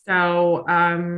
So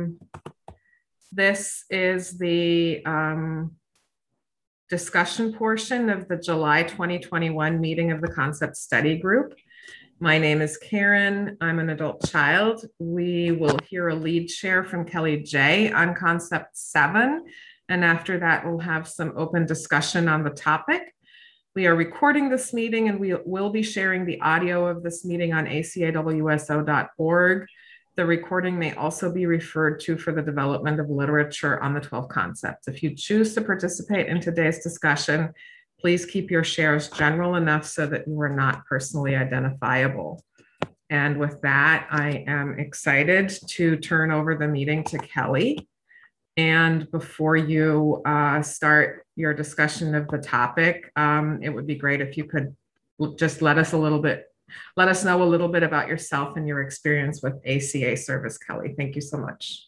this is the discussion portion of the July 2021 meeting of the Concept Study Group. My name is Karen. I'm an adult child. We will hear a lead share from Kelly J on Concept 7. And after that, we'll have some open discussion on the topic. We are recording this meeting and we will be sharing the audio of this meeting on acawso.org. The recording may also be referred to for the development of literature on the 12 concepts. If you choose to participate in today's discussion, please keep your shares general enough so that you are not personally identifiable. And with that, I am excited to turn over the meeting to Kelly. And before you start your discussion of the topic, it would be great if you could just let us know a little bit about yourself and your experience with ACA service, Kelly. Thank you so much.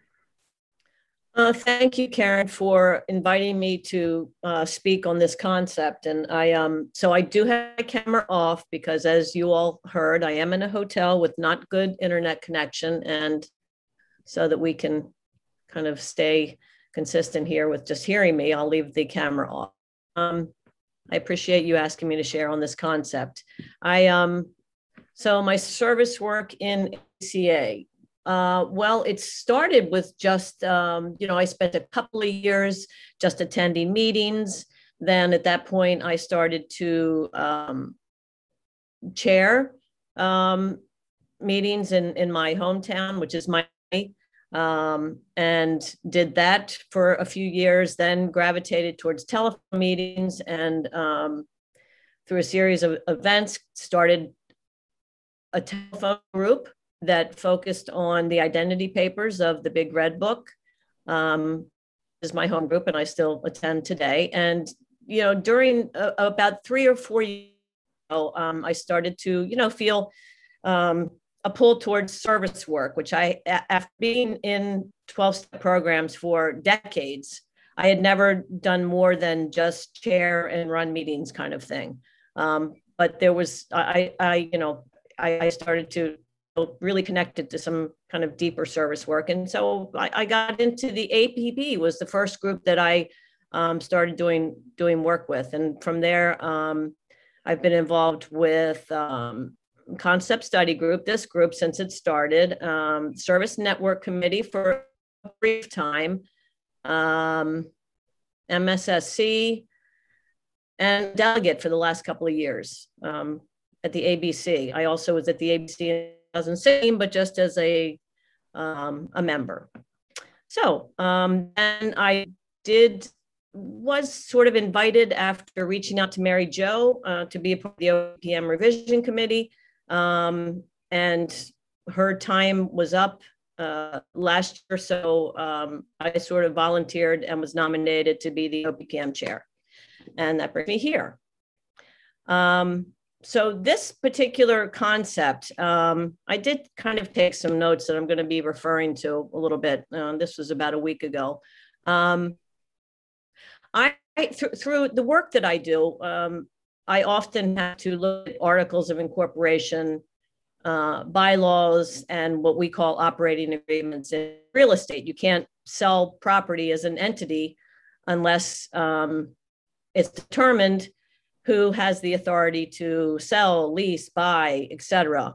Thank you, Karen, for inviting me to speak on this concept. And so I do have my camera off because, as you all heard, I am in a hotel with not good internet connection. And so that we can kind of stay consistent here with just hearing me, I'll leave the camera off. I appreciate you asking me to share on this concept. So my service work in ACA, well, it started with just, I spent a couple of years just attending meetings. Then at that point, I started to chair meetings in my hometown, which is Miami, and did that for a few years, then gravitated towards telephone meetings and through a series of events, started a telephone group that focused on the identity papers of the Big Red Book. Is my home group, and I still attend today. And during about 3 or 4 years ago, I started to feel a pull towards service work, which after being in 12-step programs for decades, I had never done more than just chair and run meetings kind of thing. But there was I started to really connected to some kind of deeper service work. And so I got into the APP, was the first group that I started doing work with. And from there, I've been involved with Concept Study Group, this group since it started, Service Network Committee for a brief time, MSSC, and delegate for the last couple of years. At the ABC. I also was at the ABC in 2016, but just as a member. So, and I was sort of invited after reaching out to Mary Jo to be a part of the OPM revision committee. And her time was up last year. So I sort of volunteered and was nominated to be the OPM chair. And that brings me here. So this particular concept, I did kind of take some notes that I'm going to be referring to a little bit. This was about a week ago. Through the work that I do, I often have to look at articles of incorporation, bylaws, and what we call operating agreements in real estate. You can't sell property as an entity unless it's determined who has the authority to sell, lease, buy, etc.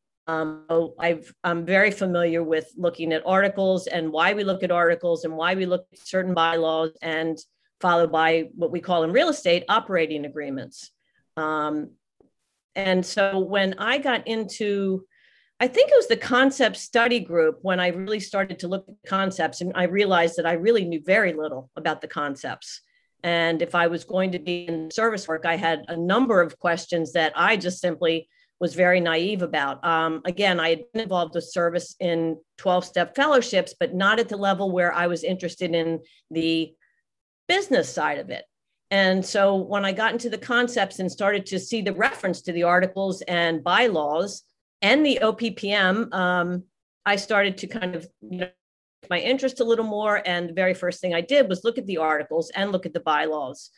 I'm very familiar with looking at articles and why we look at articles and why we look at certain bylaws, and followed by what we call in real estate operating agreements. And so when I got into, I think it was the Concept Study Group, when I really started to look at concepts, and I realized that I really knew very little about the concepts. And if I was going to be in service work, I had a number of questions that I just simply was very naive about. Again, I had been involved with service in 12-step fellowships, but not at the level where I was interested in the business side of it. And so when I got into the concepts and started to see the reference to the articles and bylaws and the OPPM, I started to kind of, my interest a little more. And the very first thing I did was look at the articles and look at the bylaws.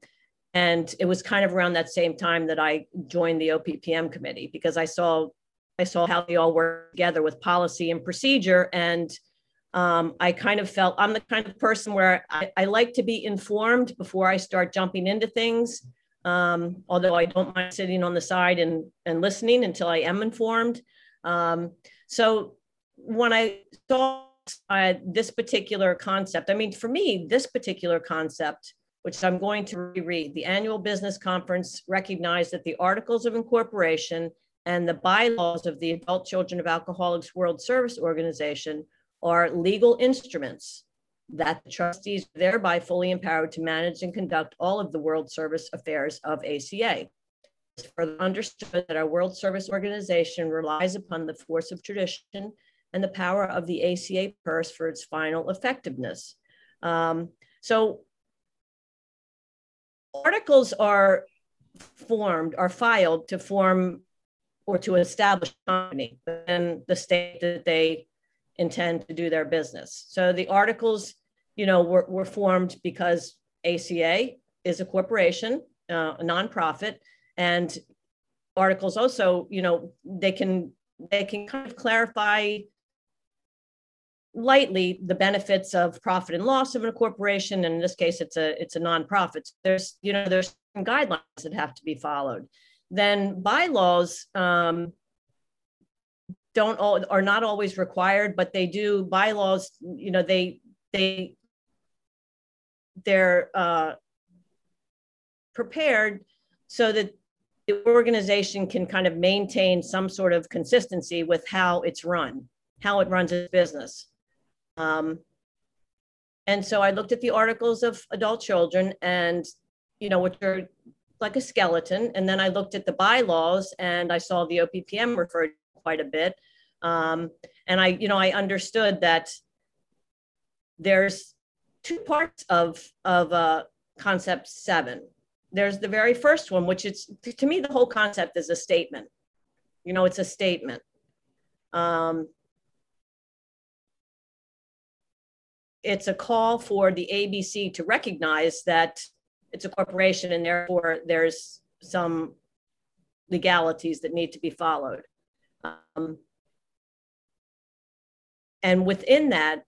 And it was kind of around that same time that I joined the OPPM committee, because I saw I saw how they all work together with policy and procedure. And I kind of felt I'm the kind of person where I like to be informed before I start jumping into things. Although I don't mind sitting on the side and listening until I am informed. So when I saw this particular concept, I mean, for me, this particular concept, which I'm going to reread, the annual business conference recognized that the articles of incorporation and the bylaws of the Adult Children of Alcoholics World Service Organization are legal instruments that the trustees are thereby fully empowered to manage and conduct all of the World Service affairs of ACA. It's further understood that our World Service Organization relies upon the force of tradition and the power of the ACA purse for its final effectiveness. So articles are filed to form or to establish a company in the state that they intend to do their business. So the articles, were formed because ACA is a corporation, a nonprofit, and articles also, they can kind of clarify lightly the benefits of profit and loss of a corporation. And in this case, it's a nonprofit. There's some guidelines that have to be followed. Then bylaws are not always required, but they do. Bylaws, they're prepared so that the organization can kind of maintain some sort of consistency with how it runs its business. And so I looked at the articles of adult children and, which are like a skeleton. And then I looked at the bylaws and I saw the OPPM referred quite a bit. And I understood that there's two parts of concept 7. There's the very first one, which is, to me, the whole concept is a statement. It's a statement. It's a call for the ABC to recognize that it's a corporation and therefore there's some legalities that need to be followed. And within that,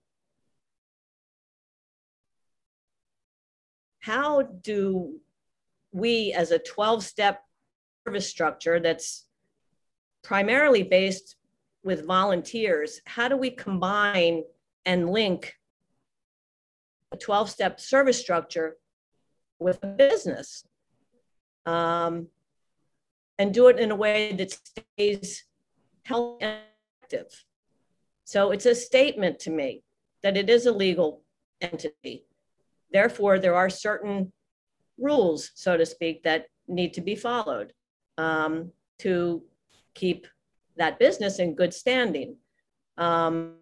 how do we, as a 12-step service structure that's primarily based with volunteers, how do we combine and link a 12-step service structure with a business, and do it in a way that stays healthy and active? So it's a statement to me that it is a legal entity. Therefore, there are certain rules, so to speak, that need to be followed to keep that business in good standing. So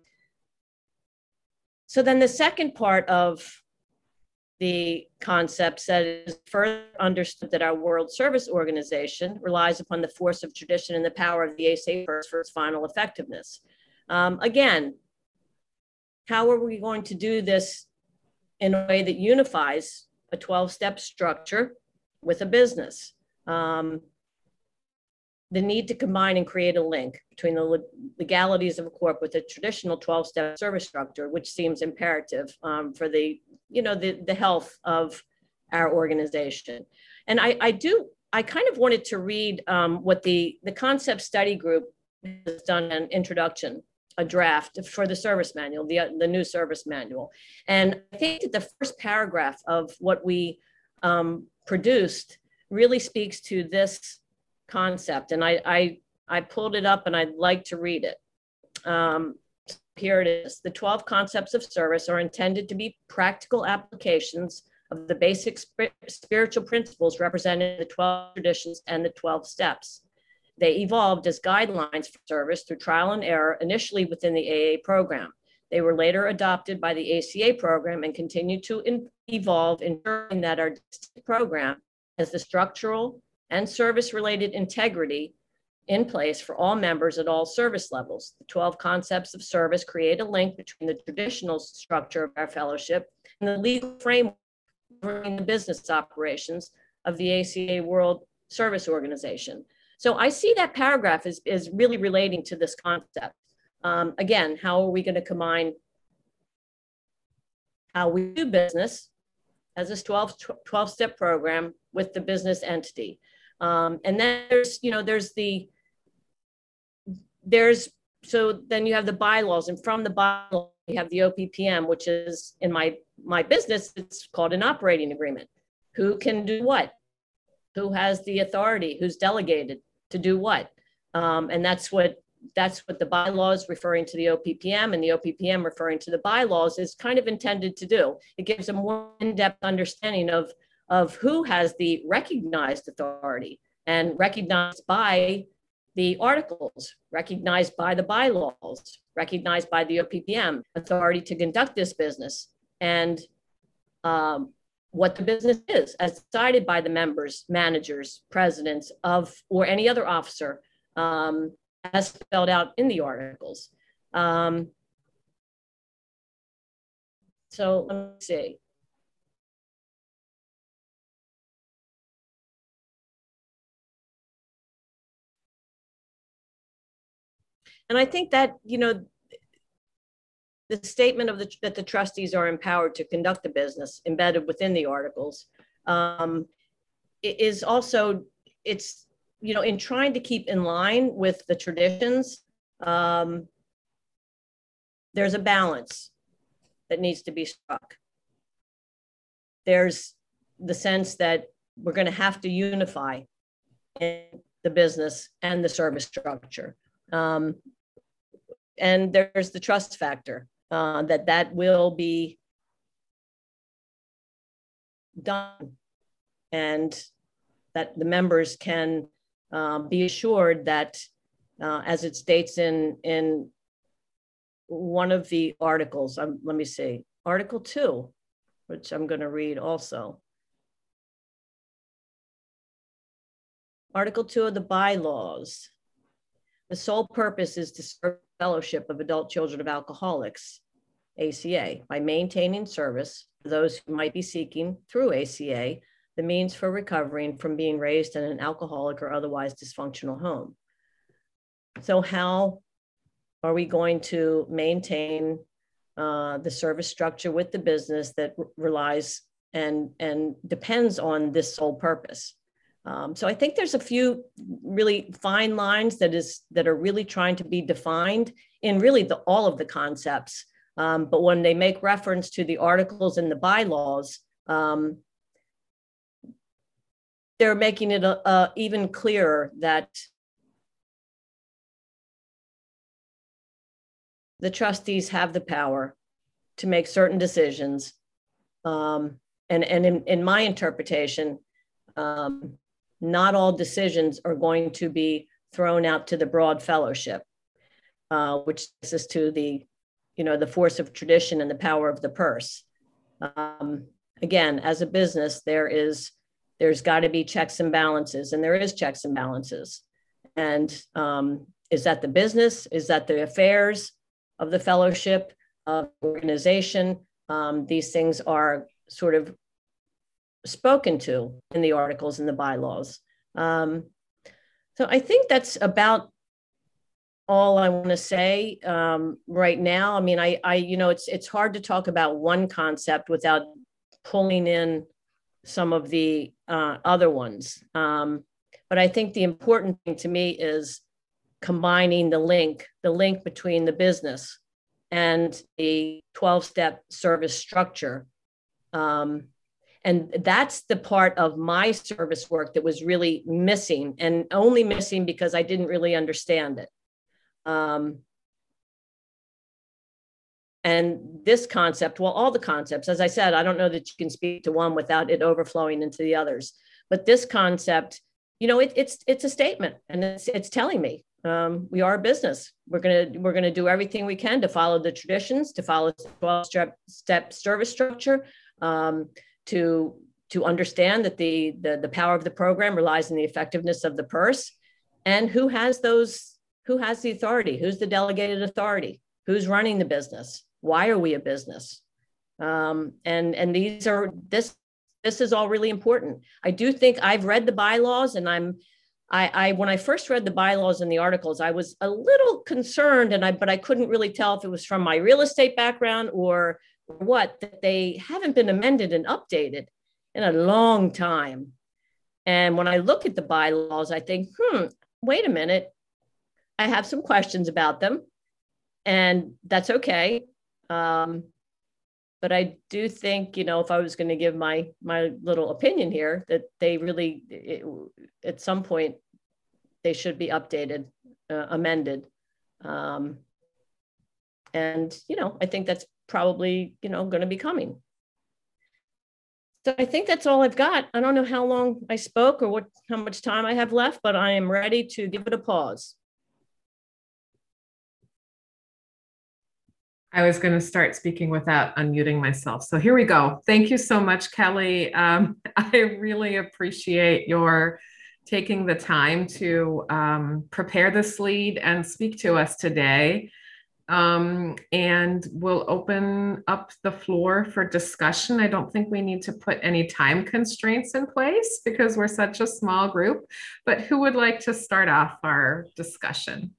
then the second part of the concept said it is further understood that our World Service Organization relies upon the force of tradition and the power of the ACA purse for its final effectiveness. Again, how are we going to do this in a way that unifies a 12-step structure with a business? The need to combine and create a link between the legalities of a corp with a traditional 12-step service structure, which seems imperative for the health of our organization. And I kind of wanted to read what the concept study group has done, an introduction, a draft for the service manual, the new service manual. And I think that the first paragraph of what we produced really speaks to this concept. And I pulled it up and I'd like to read it. Here it is. The 12 concepts of service are intended to be practical applications of the basic spiritual principles represented in the 12 traditions and the 12 steps. They evolved as guidelines for service through trial and error, initially within the AA program. They were later adopted by the ACA program and continue to evolve, ensuring that our program has the structural and service-related integrity in place for all members at all service levels. The 12 concepts of service create a link between the traditional structure of our fellowship and the legal framework governing the business operations of the ACA World Service Organization. So I see that paragraph is really relating to this concept. Again, how are we going to combine how we do business as a 12-step program with the business entity? And then so then you have the bylaws, and from the bylaws, you have the OPPM, which is in my business, it's called an operating agreement. Who can do what? Who has the authority? Who's delegated to do what? And that's what the bylaws referring to the OPPM and the OPPM referring to the bylaws is kind of intended to do. It gives a more in-depth understanding of who has the recognized authority and recognized by the articles, recognized by the bylaws, recognized by the OPPM, authority to conduct this business, and what the business is as decided by the members, managers, presidents of, or any other officer, as spelled out in the articles. So let me see. And I think that, the statement that the trustees are empowered to conduct the business embedded within the articles is also, it's, in trying to keep in line with the traditions, there's a balance that needs to be struck. There's the sense that we're going to have to unify in the business and the service structure. And there's the trust factor, that will be done, and that the members can be assured that, as it states in one of the articles, let me see, Article 2, which I'm going to read also. Article 2 of the bylaws. The sole purpose is to serve the fellowship of adult children of alcoholics, ACA, by maintaining service for those who might be seeking through ACA the means for recovering from being raised in an alcoholic or otherwise dysfunctional home. So how are we going to maintain the service structure with the business that relies and depends on this sole purpose? So I think there's a few really fine lines that are really trying to be defined in really all of the concepts. But when they make reference to the articles and the bylaws, they're making it even clearer that the trustees have the power to make certain decisions. And in my interpretation, not all decisions are going to be thrown out to the broad fellowship, which takes us to the force of tradition and the power of the purse. Again, as a business, there's got to be checks and balances, and there is checks and balances. And is that the business? Is that the affairs of the fellowship, of the organization? These things are sort of spoken to in the articles and the bylaws. So I think that's about all I want to say right now. I mean, it's hard to talk about one concept without pulling in some of the other ones. But I think the important thing to me is combining the link between the business and the 12-step service structure. And that's the part of my service work that was really missing, and only missing because I didn't really understand it. And this concept, well, all the concepts, as I said, I don't know that you can speak to one without it overflowing into the others. But this concept, it's a statement, and it's telling me we are a business. We're gonna do everything we can to follow the traditions, to follow the 12-step service structure, to understand that the power of the program relies on the effectiveness of the purse, and who has the authority, who's the delegated authority, who's running the business, why are we a business, and this is all really important. I do think I've read the bylaws, and I when I first read the bylaws and the articles, I was a little concerned, but I couldn't really tell if it was from my real estate background or what, that they haven't been amended and updated in a long time. And when I look at the bylaws, I think, wait a minute, I have some questions about them, and that's okay. But I do think, if I was going to give my little opinion here, that they really, at some point, they should be updated, amended. And, I think that's probably, going to be coming. So I think that's all I've got. I don't know how long I spoke or how much time I have left, but I am ready to give it a pause. I was going to start speaking without unmuting myself. So here we go. Thank you so much, Kelly. I really appreciate your taking the time to prepare this lead and speak to us today. And we'll open up the floor for discussion. I don't think we need to put any time constraints in place because we're such a small group, but who would like to start off our discussion?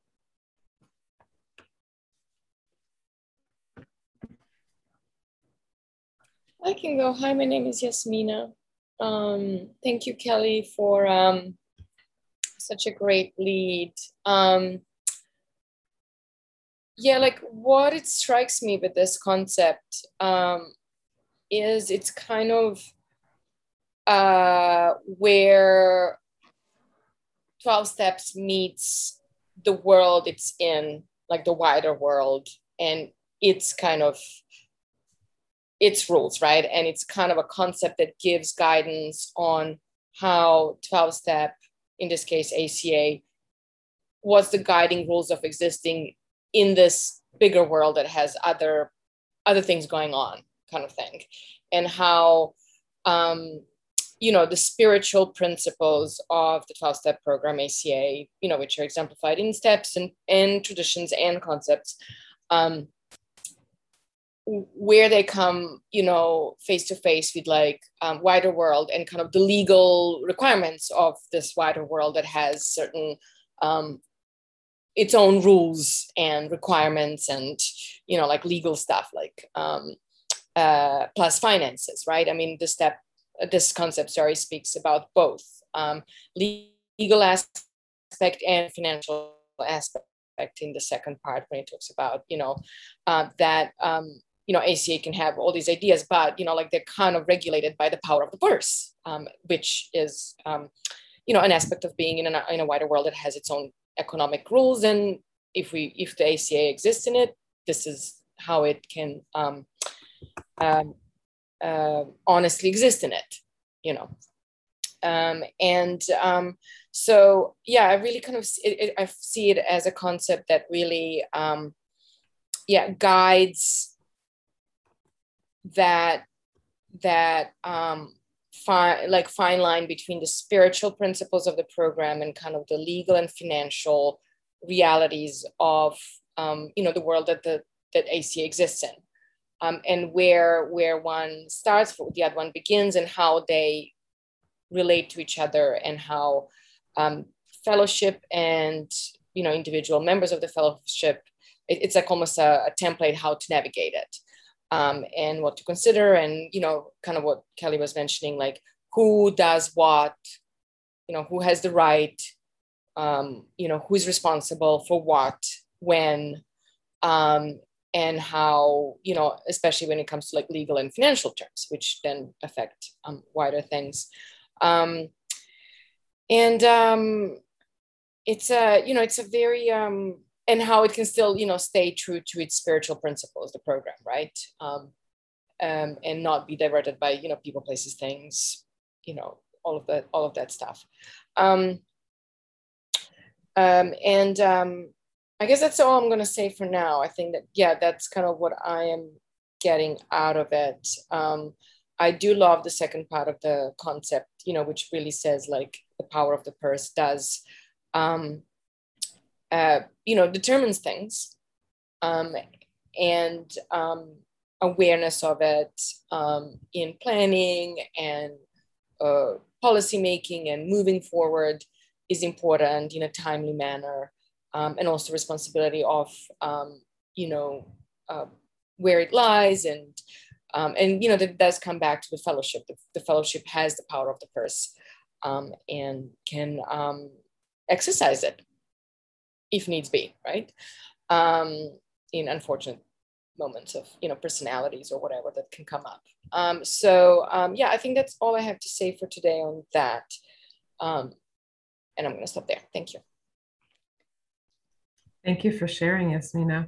I can go. Hi, my name is Yasmina. Thank you, Kelly, for such a great lead. Yeah, like what it strikes me with this concept is it's kind of where 12 Steps meets the world it's in, like the wider world, and it's kind of its rules, right? And it's kind of a concept that gives guidance on how 12-step, in this case, ACA, was the guiding rules of existing in this bigger world that has other things going on, kind of thing. And how, the spiritual principles of the 12-step program, ACA, which are exemplified in steps and traditions and concepts, where they come, face to face with wider world and kind of the legal requirements of this wider world that has certain its own rules and requirements and, like legal stuff, like plus finances, right? I mean, this concept, speaks about both legal aspect and financial aspect in the second part when it talks about, that ACA can have all these ideas, but, they're kind of regulated by the power of the purse, which is, an aspect of being in a wider world that has its own economic rules. And if the ACA exists in it, this is how it can honestly exist in it, so yeah, I really kind of I see it as a concept that really guides that fine line between the spiritual principles of the program and kind of the legal and financial realities of the world that ACA exists in, and where one starts, the other one begins, and how they relate to each other, and how fellowship and individual members of the fellowship, it's like almost a template how to navigate it. And what to consider, and kind of what Kelly was mentioning, like who does what, who has the right, who's responsible for what, when, and how, especially when it comes to like legal and financial terms, which then affect wider things. It's a very and how it can still, stay true to its spiritual principles, the program, right? And not be diverted by, people, places, things, all of that stuff. I guess that's all I'm going to say for now. I think that, yeah, that's kind of what I am getting out of it. I do love the second part of the concept, which really says like the power of the purse does, determines things, and awareness of it in planning and policy making and moving forward is important in a timely manner, and also responsibility of, where it lies, and that does come back to the fellowship. The fellowship has the power of the purse, and can exercise it if needs be, right? In unfortunate moments of, personalities or whatever that can come up. Yeah, I think that's all I have to say for today on that. And I'm going to stop there. Thank you. Thank you for sharing, Yasmina.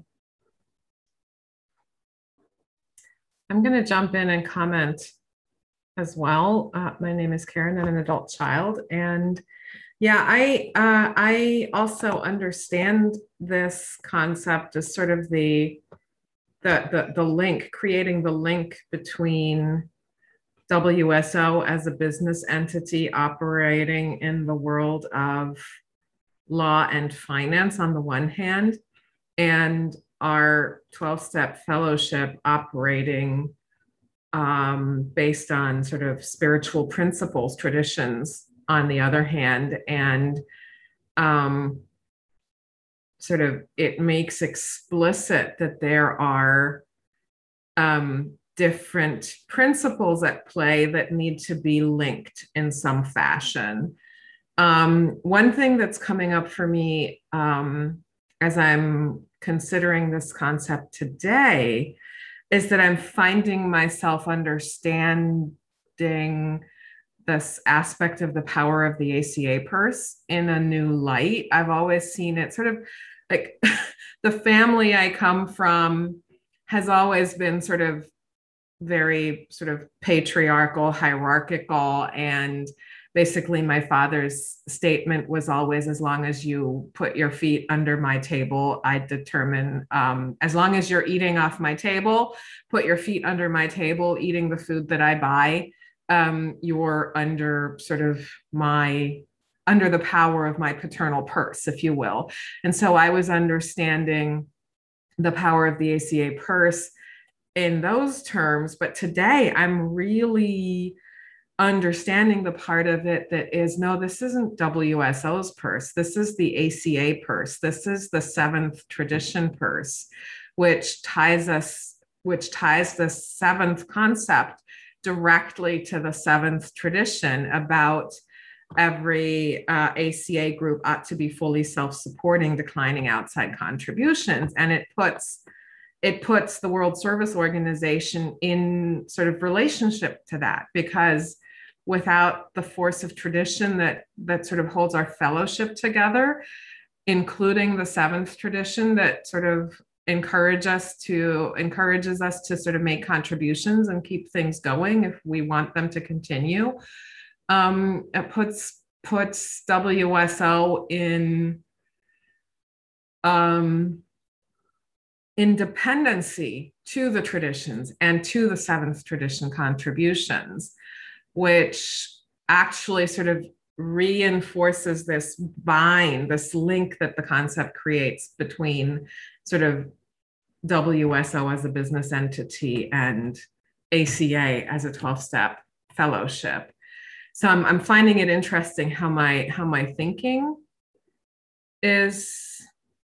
I'm going to jump in and comment as well. My name is Karen. I'm an adult child, and yeah, I also understand this concept as sort of the link, creating the link between WSO as a business entity operating in the world of law and finance on the one hand, and our 12-step fellowship operating based on sort of spiritual principles, traditions on the other hand. And sort of it makes explicit that there are different principles at play that need to be linked in some fashion. One thing that's coming up for me as I'm considering this concept today is that I'm finding myself understanding this aspect of the power of the ACA purse in a new light. I've always seen it sort of like the family I come from has always been sort of very sort of patriarchal, hierarchical, and basically my father's statement was always, as long as you put your feet under my table, I determine, as long as you're eating off my table, put your feet under my table, eating the food that I buy, you're under sort of under the power of my paternal purse, if you will. And so I was understanding the power of the ACA purse in those terms, but today I'm really understanding the part of it that is, no, this isn't WSO's purse. This is the ACA purse. This is the seventh tradition purse, which ties the seventh concept directly to the seventh tradition about every ACA group ought to be fully self-supporting, declining outside contributions. And it puts the World Service Organization in sort of relationship to that, because without the force of tradition that sort of holds our fellowship together, including the seventh tradition that sort of encourages us to sort of make contributions and keep things going if we want them to continue, it puts WSO in dependency to the traditions and to the seventh tradition contributions, which actually sort of reinforces this link that the concept creates between sort of WSO as a business entity and ACA as a 12-step fellowship. So I'm finding it interesting how my thinking is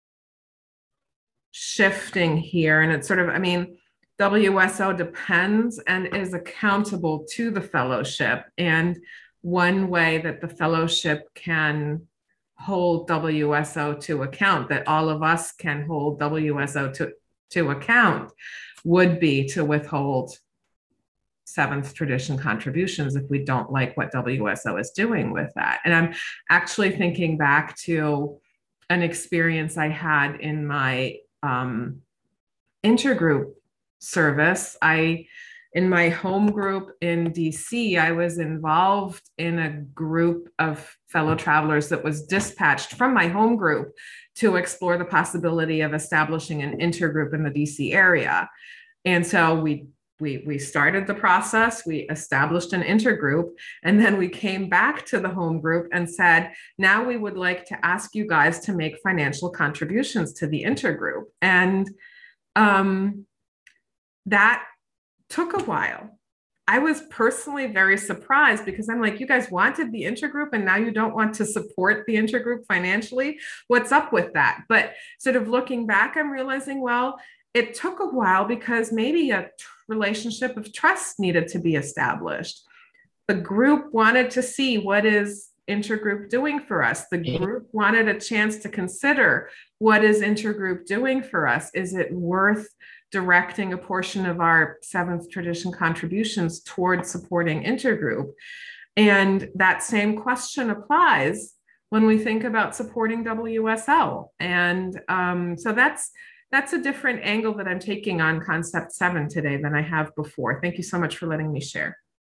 shifting here. And it's sort of, WSO depends and is accountable to the fellowship. And one way that the fellowship can hold WSO to account, that all of us can hold WSO to account, would be to withhold seventh tradition contributions if we don't like what WSO is doing with that. And I'm actually thinking back to an experience I had in my intergroup service. In my home group in DC, I was involved in a group of fellow travelers that was dispatched from my home group to explore the possibility of establishing an intergroup in the DC area. And so we started the process, we established an intergroup, and then we came back to the home group and said, now we would like to ask you guys to make financial contributions to the intergroup. And that took a while. I was personally very surprised because I'm like, you guys wanted the intergroup and now you don't want to support the intergroup financially. What's up with that? But sort of looking back, I'm realizing, well, it took a while because maybe a relationship of trust needed to be established. The group wanted to see what is intergroup doing for us. The group wanted a chance to consider what is intergroup doing for us. Is it worth directing a portion of our seventh tradition contributions towards supporting intergroup? And that same question applies when we think about supporting WSL. And so that's a different angle that I'm taking on concept 7 today than I have before. Thank you so much for letting me share.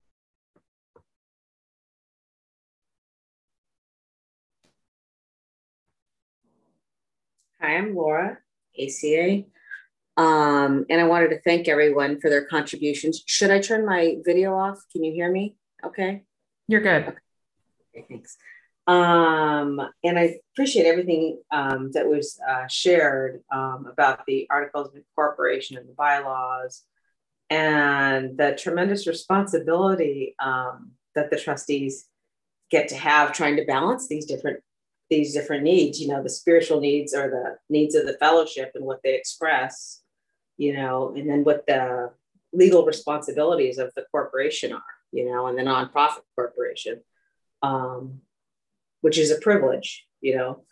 Hi, I'm Laura, ACA. And I wanted to thank everyone for their contributions. Should I turn my video off? Can you hear me? Okay. You're good. Okay, thanks. And I appreciate everything that was shared about the Articles of Incorporation and the bylaws and the tremendous responsibility that the trustees get to have trying to balance these different needs, you know, the spiritual needs or the needs of the fellowship and what they express, you know, and then what the legal responsibilities of the corporation are, you know, and the nonprofit corporation, which is a privilege, you know.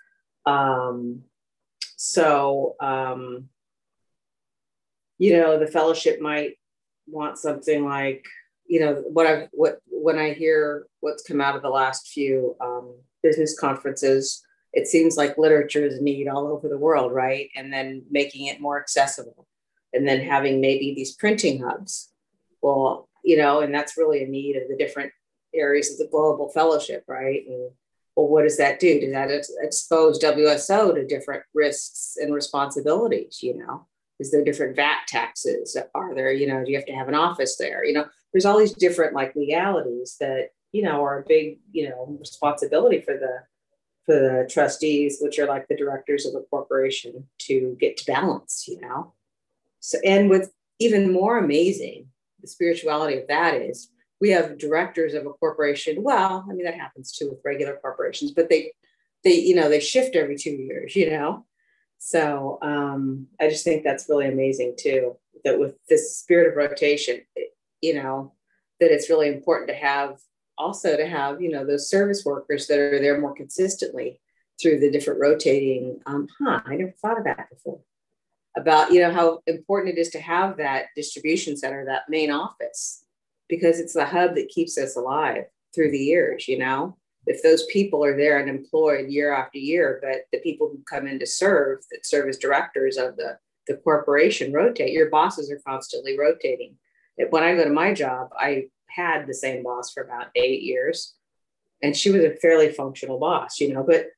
You know, the fellowship might want something like, you know, when I hear what's come out of the last few business conferences, it seems like literature is a need all over the world, right? And then making it more accessible, and then having maybe these printing hubs. Well, you know, and that's really a need of the different areas of the global fellowship, right? And well, what does that do? Does that expose WSO to different risks and responsibilities? You know, is there different VAT taxes? Are there, you know, do you have to have an office there? You know, there's all these different like legalities that, you know, are a big, you know, responsibility for the trustees, which are like the directors of a corporation, to get to balance, you know. So, and with even more amazing, the spirituality of that is we have directors of a corporation. Well, I mean, that happens too with regular corporations, but they, you know, they shift every 2 years, you know. So I just think that's really amazing too, that with this spirit of rotation, you know, that it's really important to have also to have, you know, those service workers that are there more consistently through the different rotating. I never thought of that before, about, you know, how important it is to have that distribution center, that main office, because it's the hub that keeps us alive through the years, you know. If those people are there and employed year after year, but the people who come in to serve, that serve as directors of the corporation, rotate, your bosses are constantly rotating. When I go to my job, I had the same boss for about 8 years, and she was a fairly functional boss, you know, but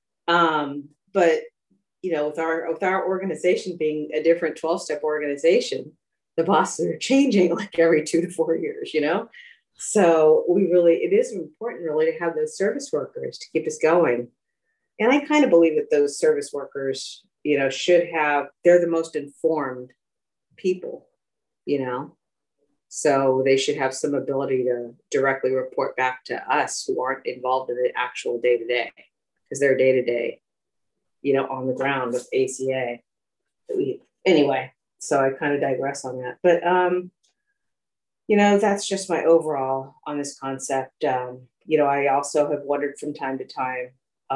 you know, with our organization being a different 12-step organization, the bosses are changing like every 2 to 4 years, you know. So it is important really to have those service workers to keep us going. And I kind of believe that those service workers, you know, they're the most informed people, you know. So they should have some ability to directly report back to us who aren't involved in the actual day-to-day, because they're day-to-day, you know, on the ground with ACA. Anyway, so I kind of digress on that. But, you know, that's just my overall on this concept. You know, I also have wondered from time to time,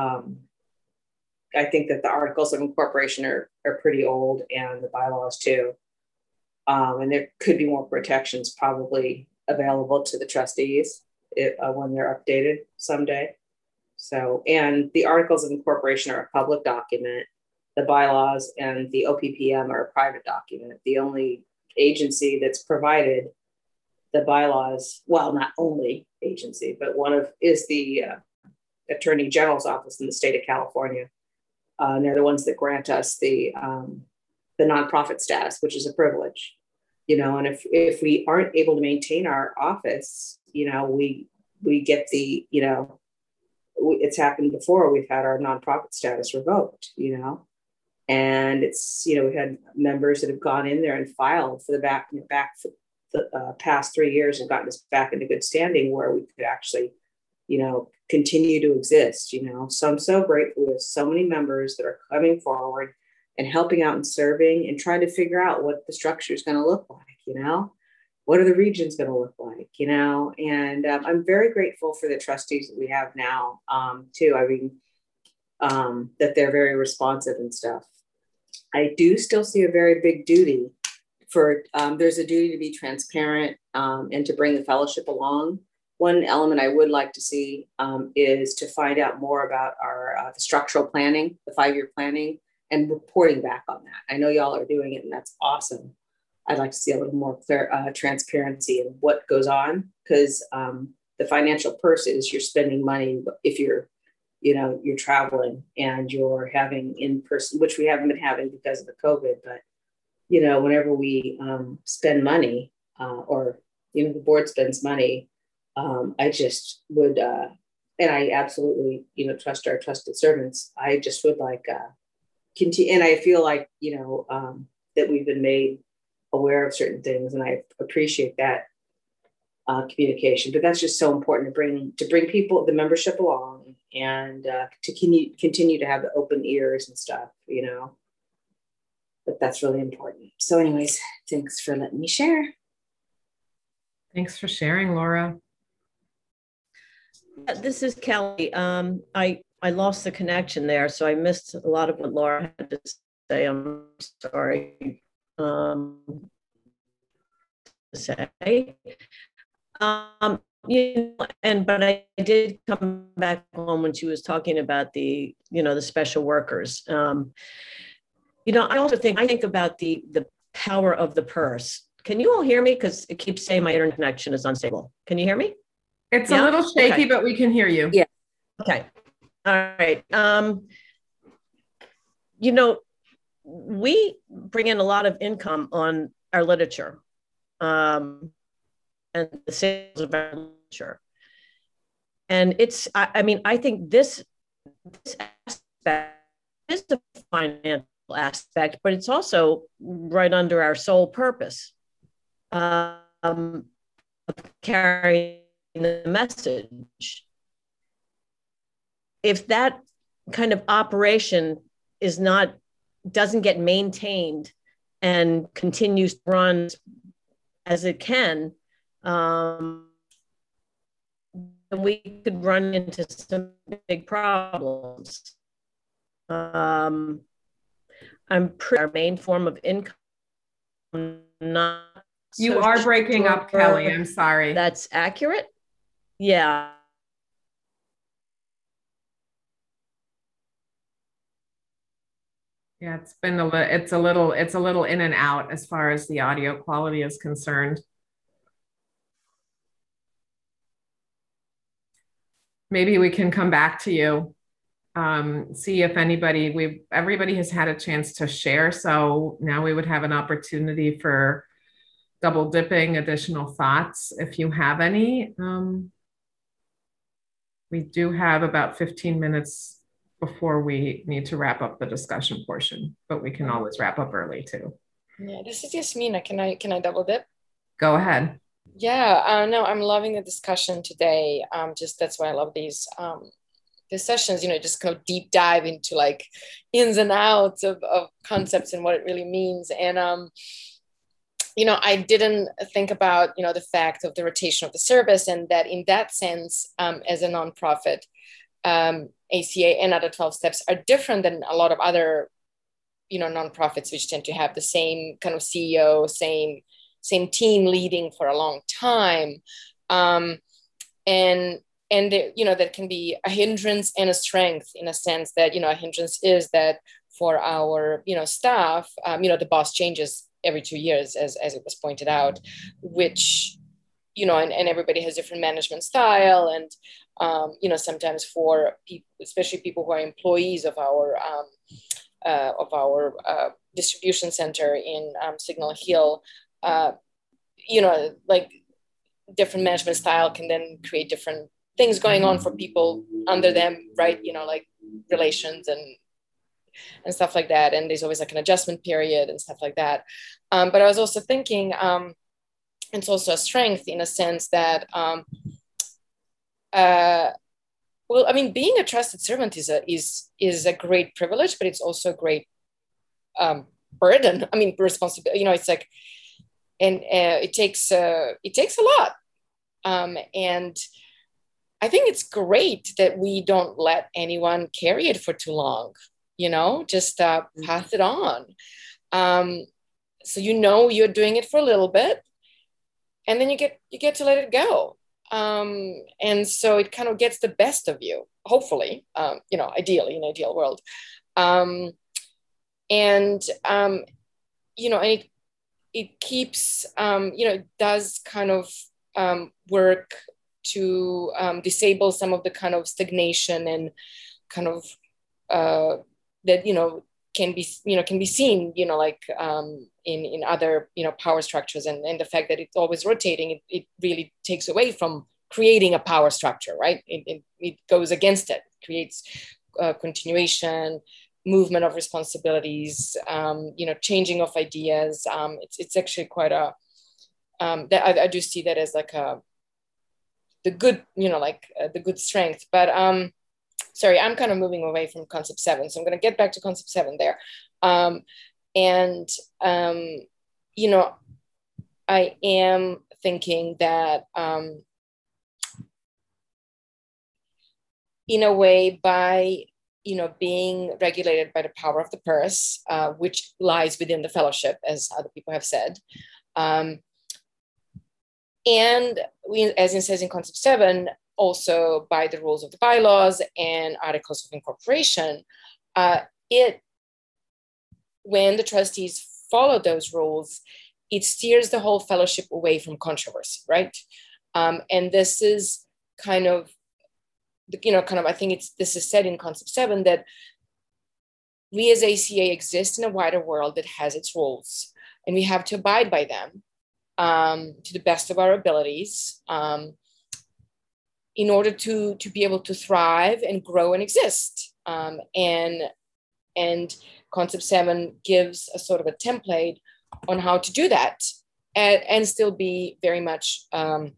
I think that the Articles of Incorporation are pretty old, and the bylaws too. And there could be more protections probably available to the trustees when they're updated someday. So, and the Articles of Incorporation are a public document. The bylaws and the OPPM are a private document. The only agency that's provided the bylaws, well, not only agency, but is the Attorney General's office in the state of California. And they're the ones that grant us the nonprofit status, which is a privilege, you know. And if we aren't able to maintain our office, you know, we get the, you know, it's happened before. We've had our nonprofit status revoked, you know, and it's, you know, we had members that have gone in there and filed for the back the past 3 years and gotten us back into good standing where we could actually, continue to exist, So I'm so grateful we have so many members that are coming forward and helping out and serving and trying to figure out what the structure is going to look like, what are the regions going to look like, and I'm very grateful for the trustees that we have now, too. I mean, that they're very responsive and stuff. I do still see a very big duty for, there's a duty to be transparent and to bring the fellowship along. One element I would like to see is to find out more about our the structural planning, the 5-year planning, and reporting back on that. I know y'all are doing it, and that's awesome. I'd like to see a little more transparency in what goes on, because the financial purse is you're spending money if you're traveling and you're having in person, which we haven't been having because of the COVID, but whenever we spend money or the board spends money, I just would, and I absolutely trust our trusted servants. I just would like continue, and I feel like that we've been made aware of certain things, and I appreciate that communication. But that's just so important to bring people, the membership along, and to continue to have the open ears and stuff, But that's really important. So, anyways, thanks for letting me share. Thanks for sharing, Laura. This is Kelly. I lost the connection there, so I missed a lot of what Laura had to say. I'm sorry. Say. But I did come back home when she was talking about the special workers. I also think about the power of the purse. Can you all hear me? Because it keeps saying my internet connection is unstable. Can you hear me? It's a little shaky, okay, but we can hear you. Yeah. Okay. All right. We bring in a lot of income on our literature and the sales of our literature. And I think this aspect is the financial aspect, but it's also right under our sole purpose of carrying the message. If that kind of operation doesn't get maintained and continues to run as it can, then we could run into some big problems. I'm pretty our main form of income. Not you are breaking up, Kelly. I'm sorry. That's accurate. Yeah. Yeah, it's a little in and out as far as the audio quality is concerned. Maybe we can come back to you, see if everybody has had a chance to share. So now we would have an opportunity for double dipping additional thoughts if you have any. We do have about 15 minutes before we need to wrap up the discussion portion, but we can always wrap up early too. Yeah, this is Yasmina. Can I double dip? Go ahead. Yeah, no, I'm loving the discussion today. That's why I love these sessions, just kind of deep dive into like ins and outs of concepts and what it really means. And, I didn't think about, the fact of the rotation of the service, and that in that sense, as a nonprofit, ACA and other 12 steps are different than a lot of other, nonprofits, which tend to have the same kind of CEO, same team leading for a long time. And that can be a hindrance and a strength, in a sense that, a hindrance is that for our, staff, the boss changes every 2 years, as it was pointed out, which, and everybody has different management style. And, sometimes for people, especially people who are employees of our distribution center in Signal Hill, like different management style can then create different things going on for people under them, right? Like relations and stuff like that. And there's always like an adjustment period and stuff like that. But I was also thinking, it's also a strength in a sense that, well, I mean, being a trusted servant is a great privilege, but it's also a great burden. I mean, responsibility. It's like, and it takes a lot. And I think it's great that we don't let anyone carry it for too long. Just pass it on. So you're doing it for a little bit, and then you get to let it go. And so it kind of gets the best of you, hopefully, ideally, in an ideal world. And it keeps, it does kind of work to disable some of the kind of stagnation and kind of that, can be seen, like in other, power structures, and the fact that it's always rotating, it really takes away from creating a power structure, right? It goes against it, creates continuation, movement of responsibilities, changing of ideas. It's actually quite that I do see that as like the good, the good strength. But sorry, I'm kind of moving away from concept 7. So I'm going to get back to concept 7 there. I am thinking that in a way, by, being regulated by the power of the purse, which lies within the fellowship, as other people have said. And as it says in concept 7, also by the rules of the bylaws and articles of incorporation, when the trustees follow those rules, it steers the whole fellowship away from controversy, right? And this is kind of, I think this is said in concept 7 that we as ACA exist in a wider world that has its rules, and we have to abide by them to the best of our abilities, in order to be able to thrive and grow and exist. And concept 7 gives a sort of a template on how to do that and still be very much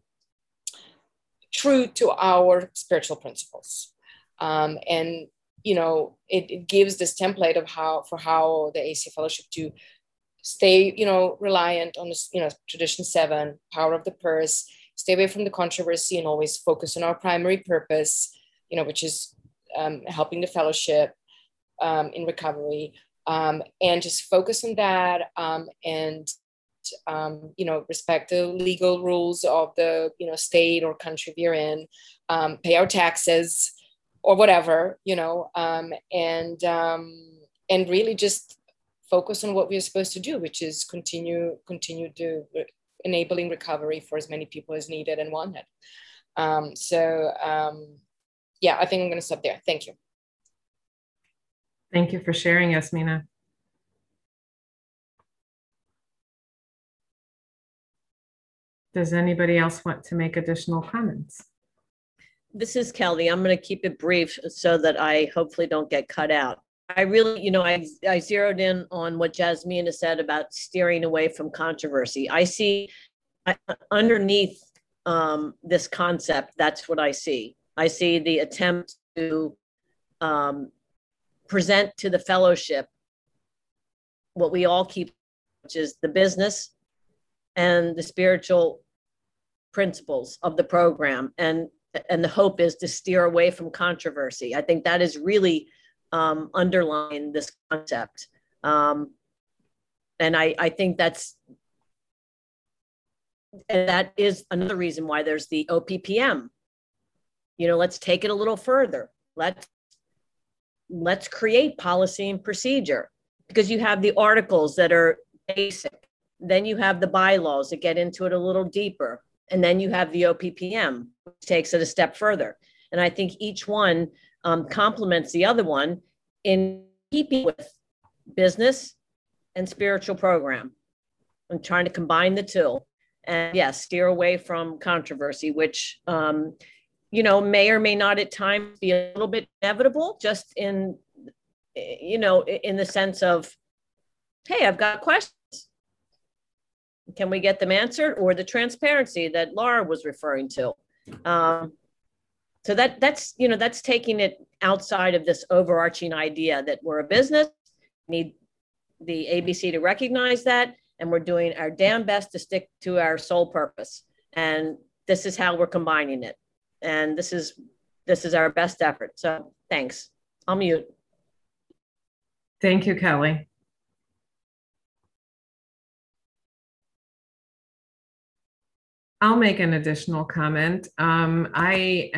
true to our spiritual principles. And, it gives this template of how the ACA Fellowship to stay, reliant on this, tradition 7, power of the purse, stay away from the controversy, and always focus on our primary purpose, which is helping the fellowship in recovery, and just focus on that, and respect the legal rules of the state or country we're in, pay our taxes or whatever, and really just focus on what we're supposed to do, which is continue to enabling recovery for as many people as needed and wanted. Yeah, I think I'm going to stop there. Thank you. Thank you for sharing, Yasmina. Does anybody else want to make additional comments? This is Kelly. I'm going to keep it brief so that I hopefully don't get cut out. I really, I zeroed in on what Yasmina said about steering away from controversy. I see underneath this concept, that's what I see. I see the attempt to present to the fellowship what we all keep, which is the business and the spiritual principles of the program. And the hope is to steer away from controversy. I think that is really underlying this concept. And I think that is another reason why there's the OPPM. Let's take it a little further. Let's create policy and procedure, because you have the articles that are basic. Then you have the bylaws that get into it a little deeper. And then you have the OPPM, which takes it a step further. And I think each one complements the other one in keeping with business and spiritual program and trying to combine the two. And yes, steer away from controversy, which, may or may not at times be a little bit inevitable, just in the sense of, hey, I've got questions. can we get them answered, or the transparency that Laura was referring to? So that's taking it outside of this overarching idea that we're a business, need the ABC to recognize that, and we're doing our damn best to stick to our sole purpose. And this is how we're combining it. And this is our best effort. So thanks. I'll mute. Thank you, Kelly. I'll make an additional comment. I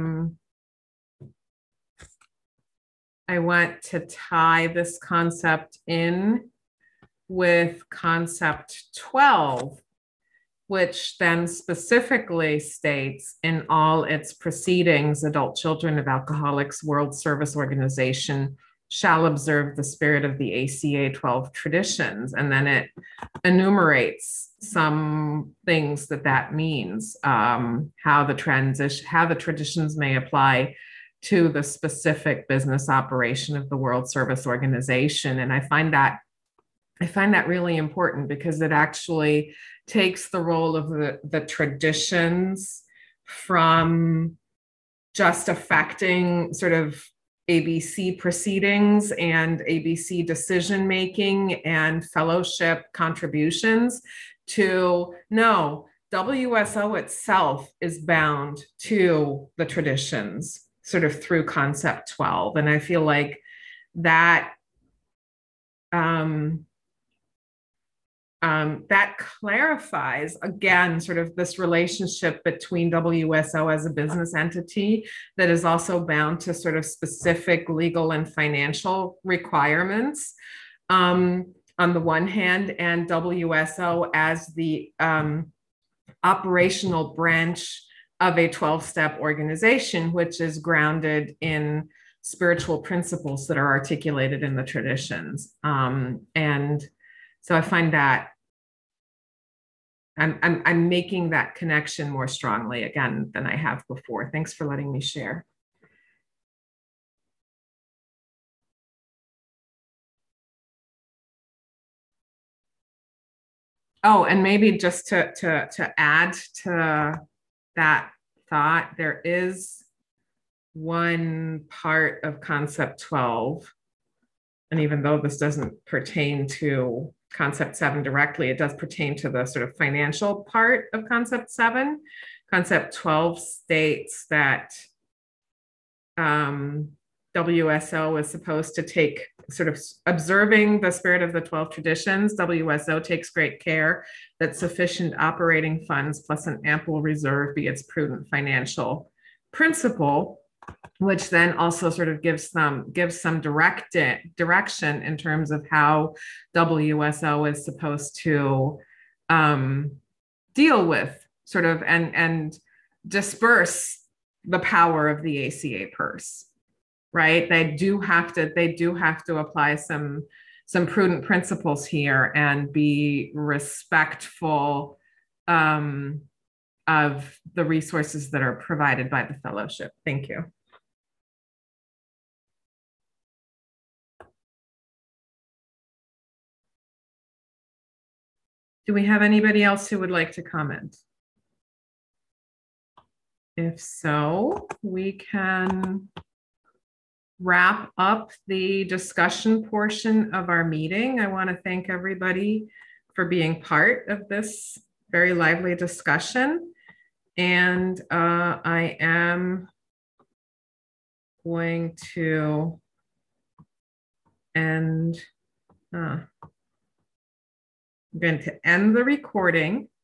want to tie this concept in with concept 12, which then specifically states in all its proceedings, Adult Children of Alcoholics World Service Organization shall observe the spirit of the ACA 12 traditions. And then it enumerates some things that means, how the traditions may apply to the specific business operation of the World Service Organization. And I find that really important because it actually takes the role of the traditions from just affecting sort of ABC proceedings and ABC decision-making and fellowship contributions to no, WSO itself is bound to the traditions sort of through concept 12. And I feel like that that clarifies, again, sort of this relationship between WSO as a business entity that is also bound to sort of specific legal and financial requirements on the one hand, and WSO as the operational branch of a 12-step organization, which is grounded in spiritual principles that are articulated in the traditions. And so I find that I'm making that connection more strongly again than I have before. Thanks for letting me share. Oh, and maybe just to add to that thought, there is one part of concept 12, and even though this doesn't pertain to concept 7 directly, it does pertain to the sort of financial part of concept 7. Concept 12 states that WSO is supposed to take sort of observing the spirit of the 12 traditions. WSO takes great care that sufficient operating funds plus an ample reserve be its prudent financial principle, which then also sort of gives some direction in terms of how WSO is supposed to deal with sort of and disperse the power of the ACA purse, right? They do have to apply some prudent principles here and be respectful of the resources that are provided by the fellowship. Thank you. Do we have anybody else who would like to comment? If so, we can wrap up the discussion portion of our meeting. I want to thank everybody for being part of this very lively discussion. And I am going to end the recording.